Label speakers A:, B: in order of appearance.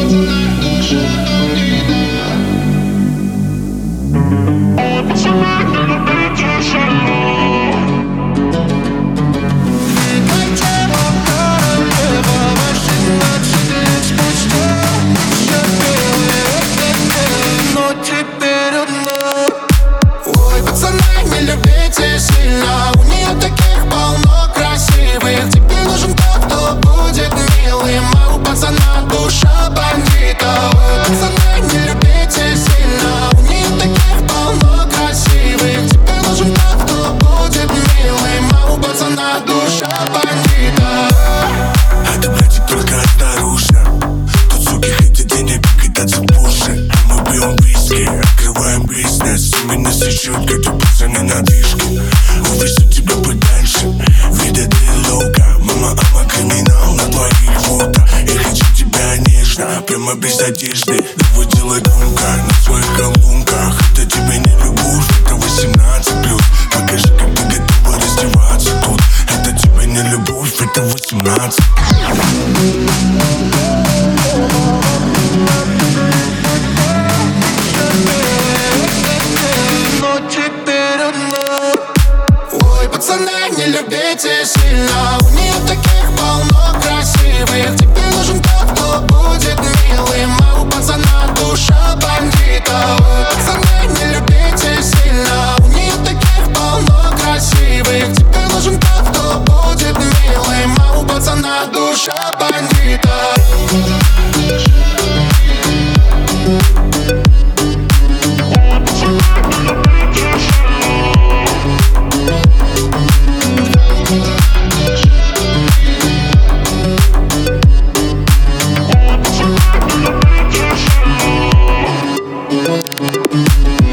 A: Ой, пацаны, не любите сильно. У нее таких полно красивых. Тебе нужен тот, кто будет милым, а у пацана душа бандита. Ой, пацаны, не любите сильно. У нее таких полно красивых. Тебе нужен тот, кто будет милым, а у пацана душа бандита.
B: Это, блядь, только старушка. Тут суки хотят денег кататься в Порше. Мы пьем виски, открываем бизнес. Именно сечет, когда пацаны на движке. Увезу тебя подальше, вида ты лока. Мама, ама, криминал на твоих фото. Я хочу тебя нежно, прямо без одежды. Давай делай громко на своих колонках. Это тебе не любовь, это 18+. Покажи, как ты готова раздеваться тут. Это тебе не любовь, это 18.
A: Ой, пацаны, не любите сильно. У нее таких полно красивых. Тебе нужен тот, кто будет милым, а у пацана душа бандита. Ой, пацаны, не любите сильно. У нее таких полно красивых. Тебе нужен тот, кто будет милым, а у пацана душа бандита.
C: Thank you.